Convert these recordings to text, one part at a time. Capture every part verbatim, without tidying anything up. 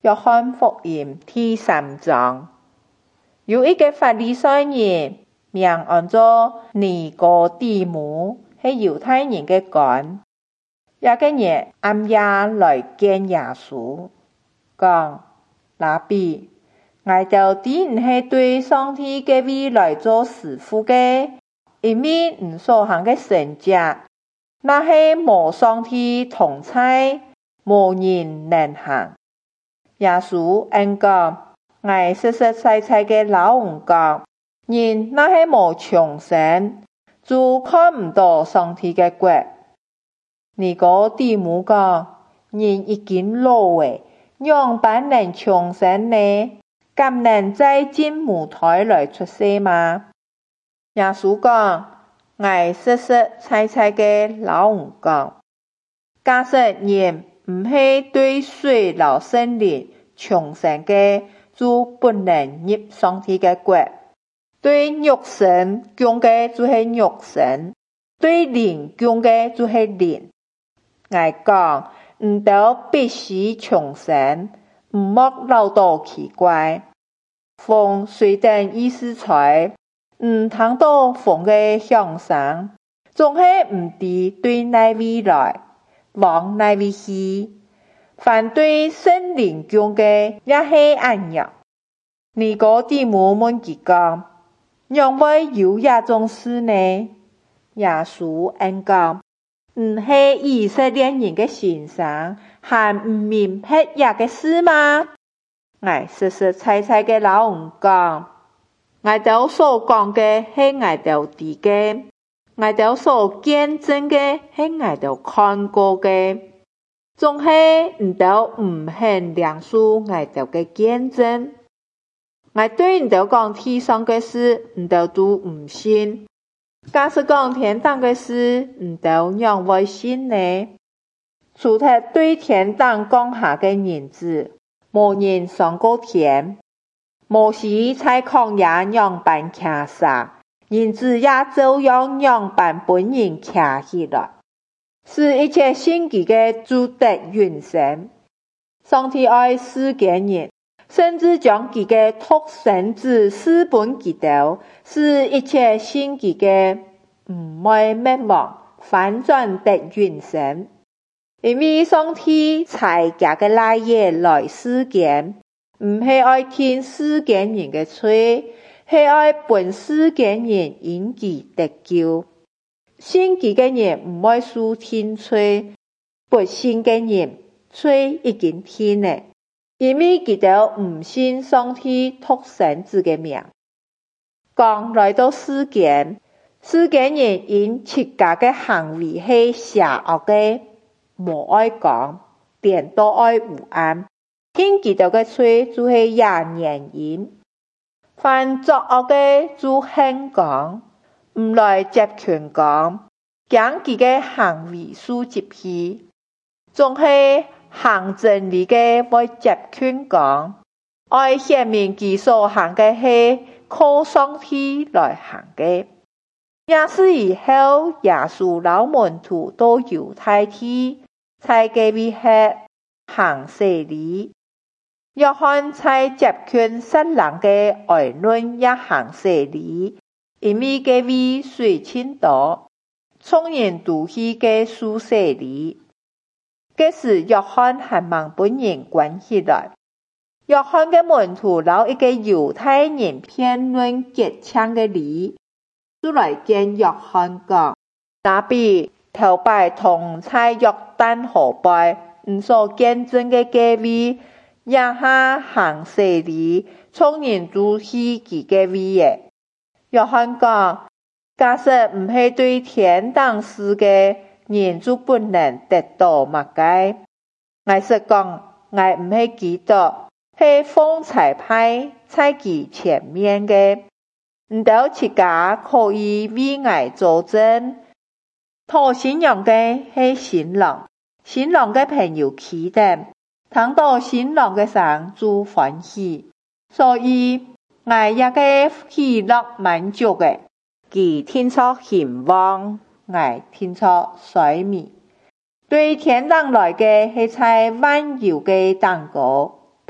約翰福音第三章，有一個法利賽人，名按做尼哥底母，是猶太人的官。一個人暗夜來見耶穌，講：拉比，我到底唔係對上帝嘅位來做師傅嘅，因為唔所行嘅神蹟，那係無上帝同在，無人能行。耶穌應講：我實實在在嘅老吳講，人那係無重生，就看唔到上帝嘅國。尼哥底母講：人已經老誒，樣板能重生呢？敢能再進母胎來出世嗎？耶穌講：我實實在在嘅老吳講，假使人唔係對水和聖靈重生嘅，就不能入上帝嘅國。對肉身講嘅就係肉身，對靈講嘅就係靈。我講唔到必須重生，唔莫老到奇怪。風雖然意思在，唔聽到風嘅響聲，總係唔知對哪位來，往哪位去。反對聖靈講嘅也係一樣。尼哥底母問佢講：讓會有這種事呢？耶穌應講：唔係以色列人嘅先生，還唔明白這嘅事嗎？我實實在在嘅老吳講，我哋所講嘅係我哋知嘅，我哋所見證嘅係我哋看過嘅，總係唔到唔肯領受我哋嘅見證。我對唔到講天上嘅事，唔到都唔信。假使講天堂嘅事，唔到讓我信呢？除咗對天堂降下嘅人子，無人上過天。摩西在曠野樣板騎撒，人子也照樣樣板本人騎起來，使一切信佢嘅就得永生。上帝愛世間人，甚至將佢嘅獨生子賜本佢哋，使一切信佢嘅唔會滅亡，反轉得永生。因為上帝才將個來耶來世間，唔係愛聽世間人嘅罪，係愛本世間人因佢得救。信佢嘅人唔會受天罪，不信嘅人罪已經天了，因為佢哋唔信上帝獨生子嘅名。講來到世間，世間人因自家嘅行為係邪惡嘅，無愛講，顛倒愛有暗，聽佢哋嘅罪就係也原因。凡作惡嘅就恨講，唔來接權講，將佢嘅行為數接去，總係行真理嘅會接權講，愛顯明佢所行嘅係靠上帝來行嘅。也是以後耶穌老門徒到猶太地，在嗰位係行洗禮。約翰在接權撒冷嘅愛倫也行洗禮，因為嗰位水清多，眾人都去嘅受洗禮。嗰時約翰還望本人關起來。約翰嘅門徒留一個猶太人辯論結槍嘅理，就來見約翰講：拉比，頭擺同在約旦河邊，唔所見證嘅嗰位，也下行洗禮，眾人都去佢嘅位嘅。約翰講：假使唔係對天堂事嘅人，就不能得到物嘅。我實講，我唔係基督，係奉差派在佢前面嘅，唔到自家可以為我作證。討新娘嘅係新郎，新郎嘅朋友起等，聽到新郎嘅聲就歡喜，所以我也個喜樂滿足嘅。佢聽出興旺，我聽出衰微。對天堂來嘅係在萬有嘅蛋糕，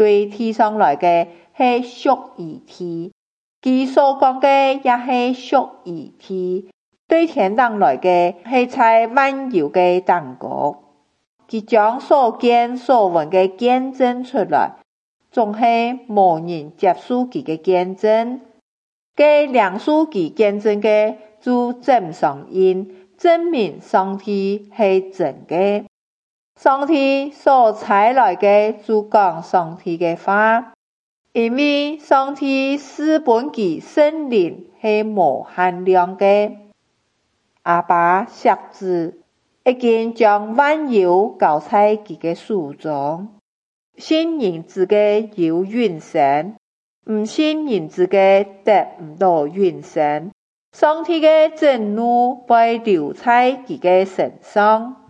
對地上來嘅係屬於天，佢所講嘅也係屬於天，對天堂來嘅係在萬有嘅當國，佢將所見所聞嘅見證出來，總係無人接受佢嘅見證，嘅兩數佢見證嘅就真上印，證明上帝係真嘅。上帝所差來嘅就講上帝嘅話，因為上帝是本佢聖靈係無限量嘅。阿爸錫子已經將萬有交在佢嘅手中，信人子嘅有永生，唔信人子嘅得唔到永生。上帝嘅震怒會留在佢嘅身上。